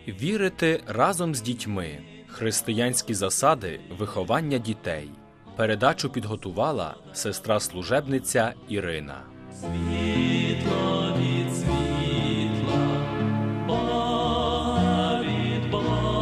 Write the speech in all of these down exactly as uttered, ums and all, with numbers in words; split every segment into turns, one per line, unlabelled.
Вірити разом з дітьми. Християнські засади виховання дітей. Передачу підготувала сестра-служебниця Ірина.
Світло від світла, Бога від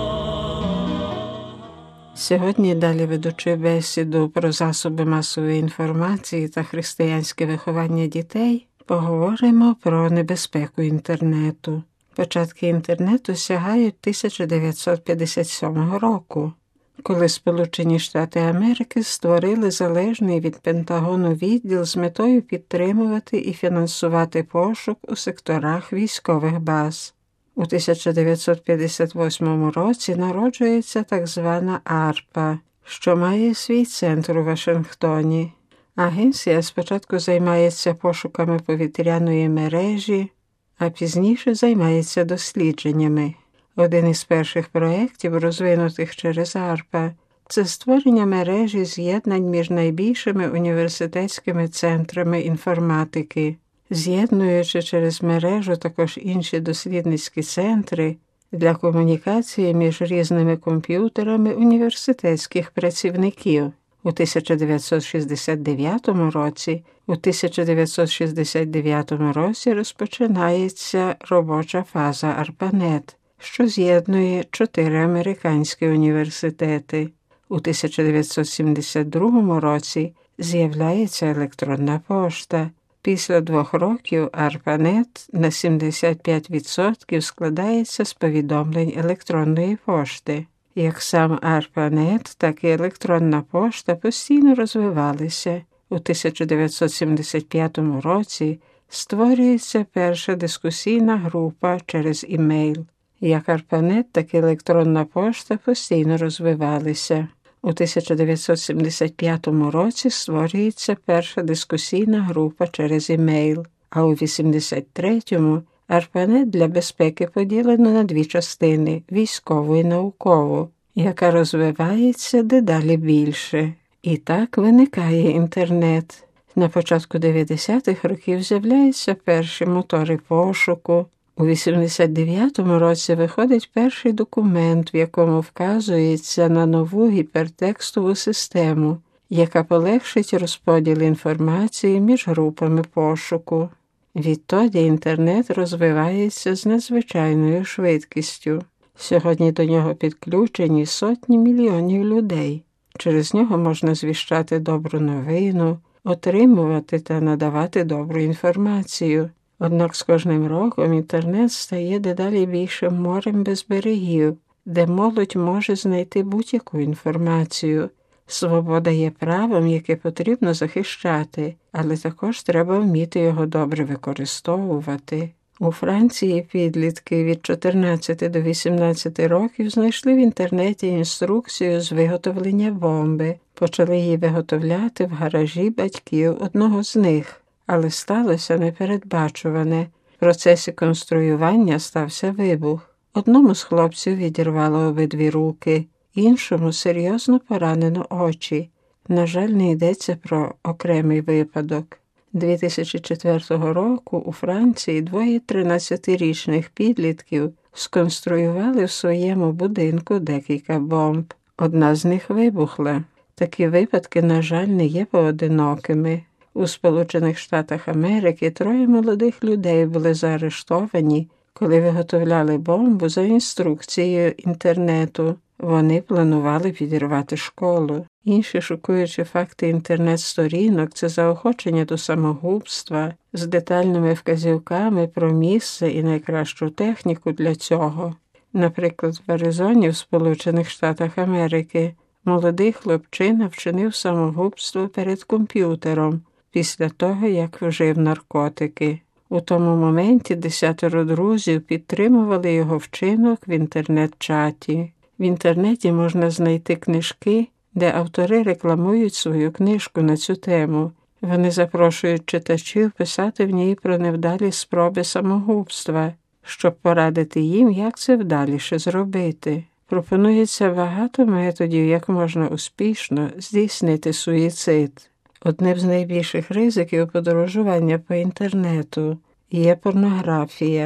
Бога.
Сьогодні, далі ведучи бесіду про засоби масової інформації та християнське виховання дітей, поговоримо про небезпеку інтернету. Початки інтернету сягають тисяча дев'ятсот п'ятдесят сьомого року, коли Сполучені Штати Америки створили залежний від Пентагону відділ з метою підтримувати і фінансувати пошук у секторах військових баз. У тисяча дев'ятсот п'ятдесят восьмому році народжується так звана АРПА, що має свій центр у Вашингтоні. Агенція спочатку займається пошуками повітряної мережі, а пізніше займається дослідженнями. Один із перших проєктів, розвинутих через АРПА, це створення мережі з'єднань між найбільшими університетськими центрами інформатики, з'єднуючи через мережу також інші дослідницькі центри для комунікації між різними комп'ютерами університетських працівників. У тисяча дев'ятсот шістдесят дев'ятому році У тисяча дев'ятсот шістдесят дев'ятому році розпочинається робоча фаза ARPANET, що з'єднує чотири американські університети. У тисяча дев'ятсот сімдесят другому році з'являється електронна пошта. Після двох років ARPANET на сімдесят п'ять відсотків складається з повідомлень електронної пошти. Як сам ARPANET, так і електронна пошта постійно розвивалися. У тисяча дев'ятсот сімдесят п'ятому році створюється перша дискусійна група через імейл. Як ARPANET, так і електронна пошта постійно розвивалися. У тисяча дев'ятсот сімдесят п'ятому році створюється перша дискусійна група через імейл, а у вісімдесят третьому ARPANET для безпеки поділено на дві частини – військову і наукову, яка розвивається дедалі більше. І так виникає інтернет. На початку дев'яностих років з'являються перші мотори пошуку. У вісімдесят дев'ятому році виходить перший документ, в якому вказується на нову гіпертекстову систему, яка полегшить розподіл інформації між групами пошуку. Відтоді інтернет розвивається з надзвичайною швидкістю. Сьогодні до нього підключені сотні мільйонів людей. Через нього можна звіщати добру новину, отримувати та надавати добру інформацію. Однак з кожним роком інтернет стає дедалі більшим морем без берегів, де молодь може знайти будь-яку інформацію. Свобода є правом, яке потрібно захищати, але також треба вміти його добре використовувати. У Франції підлітки від чотирнадцяти до вісімнадцяти років знайшли в інтернеті інструкцію з виготовлення бомби. Почали її виготовляти в гаражі батьків одного з них. Але сталося непередбачуване. В процесі конструювання стався вибух. Одному з хлопців відірвало обидві руки, іншому серйозно поранено очі. На жаль, не йдеться про окремий випадок. дві тисячі четвертого року у Франції двоє тринадцятирічних підлітків сконструювали в своєму будинку декілька бомб. Одна з них вибухла. Такі випадки, на жаль, не є поодинокими. У Сполучених Штатах Америки троє молодих людей були заарештовані, коли виготовляли бомбу за інструкцією інтернету. Вони планували підірвати школу. Інші шокуючі факти інтернет-сторінок – це заохочення до самогубства з детальними вказівками про місце і найкращу техніку для цього. Наприклад, в Аризоні в Сполучених Штатах Америки молодий хлопчина вчинив самогубство перед комп'ютером після того, як вжив наркотики. У тому моменті десятеро друзів підтримували його вчинок в інтернет-чаті. В інтернеті можна знайти книжки, де автори рекламують свою книжку на цю тему. Вони запрошують читачів писати в ній про невдалі спроби самогубства, щоб порадити їм, як це вдаліше зробити. Пропонується багато методів, як можна успішно здійснити суїцид. Одним з найбільших ризиків подорожування по інтернету є порнографія.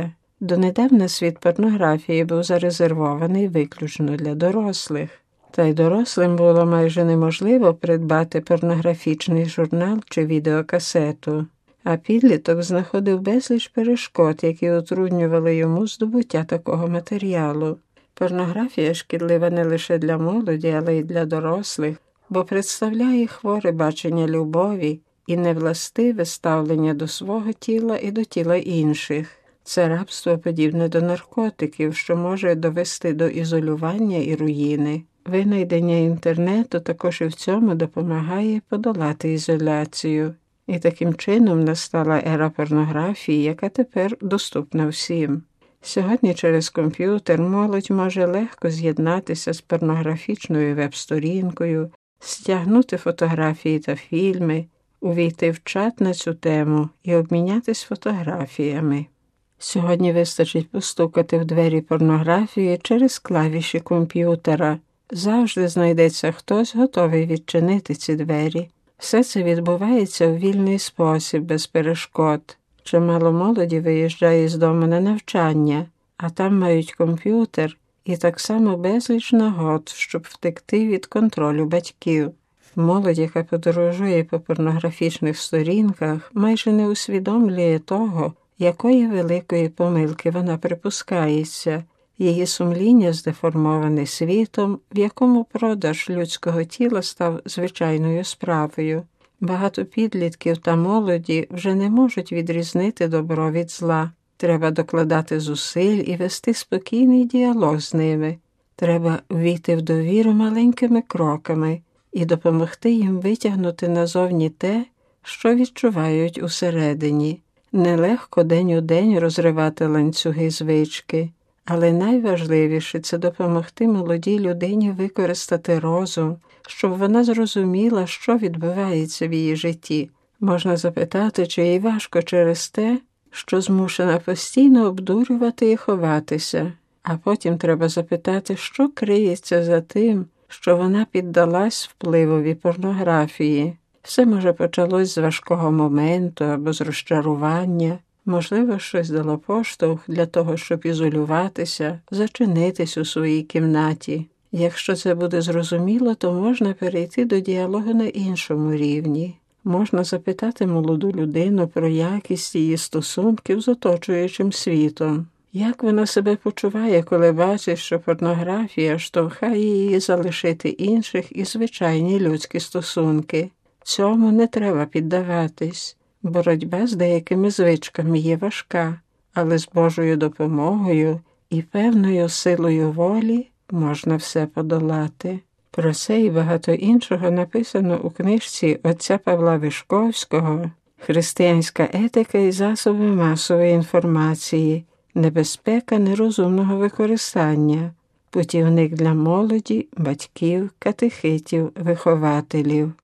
Донедавна світ порнографії був зарезервований виключно для дорослих. Та й дорослим було майже неможливо придбати порнографічний журнал чи відеокасету, а підліток знаходив безліч перешкод, які утруднювали йому здобуття такого матеріалу. Порнографія шкідлива не лише для молоді, але й для дорослих, бо представляє хворе бачення любові і невластиве ставлення до свого тіла і до тіла інших. Це рабство подібне до наркотиків, що може довести до ізолювання і руїни. Винайдення інтернету також і в цьому допомагає подолати ізоляцію. І таким чином настала ера порнографії, яка тепер доступна всім. Сьогодні через комп'ютер молодь може легко з'єднатися з порнографічною веб-сторінкою, стягнути фотографії та фільми, увійти в чат на цю тему і обмінятись фотографіями. Сьогодні вистачить постукати в двері порнографії через клавіші комп'ютера. Завжди знайдеться хтось, готовий відчинити ці двері. Все це відбувається у вільний спосіб, без перешкод. Чимало молоді виїжджає з дому на навчання, а там мають комп'ютер і так само безліч нагод, щоб втекти від контролю батьків. Молодь, яка подорожує по порнографічних сторінках, майже не усвідомлює того, якої великої помилки вона припускається. Її сумління здеформоване світом, в якому продаж людського тіла став звичайною справою. Багато підлітків та молоді вже не можуть відрізнити добро від зла. Треба докладати зусиль і вести спокійний діалог з ними. Треба ввійти в довіру маленькими кроками і допомогти їм витягнути назовні те, що відчувають усередині. Нелегко день у день розривати ланцюги звички, але найважливіше – це допомогти молодій людині використати розум, щоб вона зрозуміла, що відбувається в її житті. Можна запитати, чи їй важко через те, що змушена постійно обдурювати і ховатися. А потім треба запитати, що криється за тим, що вона піддалась впливові порнографії. Все, може, почалось з важкого моменту або з розчарування. Можливо, щось дало поштовх для того, щоб ізолюватися, зачинитись у своїй кімнаті. Якщо це буде зрозуміло, то можна перейти до діалогу на іншому рівні. Можна запитати молоду людину про якість її стосунків з оточуючим світом. Як вона себе почуває, коли бачить, що порнографія штовхає її залишити інших і звичайні людські стосунки? Цьому не треба піддаватись. Боротьба з деякими звичками є важка, але з Божою допомогою і певною силою волі можна все подолати. Про це і багато іншого написано у книжці отця Павла Вишковського «Християнська етика і засоби масової інформації. Небезпека нерозумного використання. Путівник для молоді, батьків, катехитів, вихователів».